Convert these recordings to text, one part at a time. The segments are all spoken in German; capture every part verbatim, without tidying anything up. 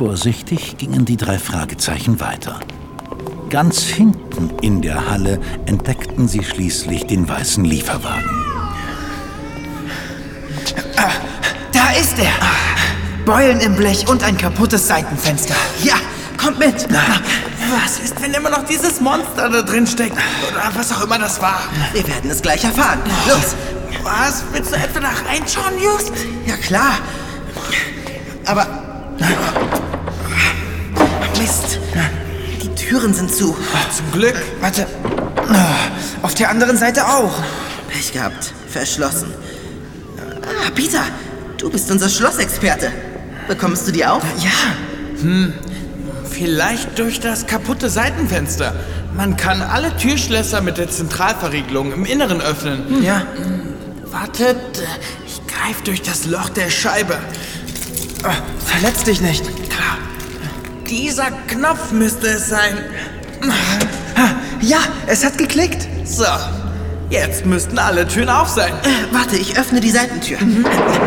Vorsichtig gingen die drei Fragezeichen weiter. Ganz hinten in der Halle entdeckten sie schließlich den weißen Lieferwagen. Ah, da ist er! Beulen im Blech und ein kaputtes Seitenfenster. Ja, kommt mit! Was ist, wenn immer noch dieses Monster da drin steckt? Oder was auch immer das war? Wir werden es gleich erfahren. Los! Was? Willst du etwa da reinschauen, Just? Ja, klar. Aber... Mist. Die Türen sind zu. Zum Glück. Warte. Auf der anderen Seite auch. Pech gehabt. Verschlossen. Ah, Peter. Du bist unser Schlossexperte. Bekommst du die auf? Ja. Hm. Vielleicht durch das kaputte Seitenfenster. Man kann alle Türschlösser mit der Zentralverriegelung im Inneren öffnen. Ja. Wartet. Ich greife durch das Loch der Scheibe. Oh, verletz dich nicht. Klar. Dieser Knopf müsste es sein. Ja, es hat geklickt. So, jetzt müssten alle Türen auf sein. Äh, warte, ich öffne die Seitentür. Mhm.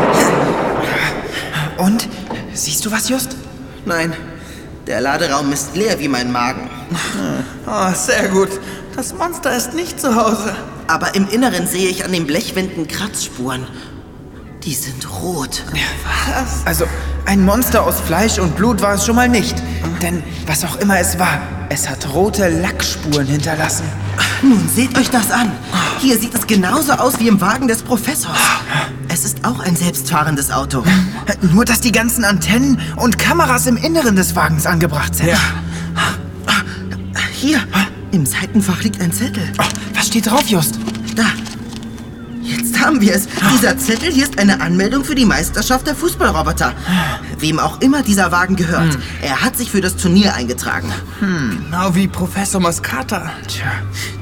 Und? Siehst du was, Just? Nein, der Laderaum ist leer wie mein Magen. Oh, sehr gut. Das Monster ist nicht zu Hause. Aber im Inneren sehe ich an den Blechwänden Kratzspuren. Die sind rot. Was? Also, ein Monster aus Fleisch und Blut war es schon mal nicht. Denn was auch immer es war, es hat rote Lackspuren hinterlassen. Nun, seht euch das an. Hier sieht es genauso aus wie im Wagen des Professors. Es ist auch ein selbstfahrendes Auto. Nur, dass die ganzen Antennen und Kameras im Inneren des Wagens angebracht sind. Ja. Hier, im Seitenfach liegt ein Zettel. Oh, was steht drauf, Just? Da. Jetzt haben wir es. Dieser Zettel hier ist eine Anmeldung für die Meisterschaft der Fußballroboter. Wem auch immer dieser Wagen gehört. Hm. Er hat sich für das Turnier eingetragen. Hm. Genau wie Professor Mascata. Tja,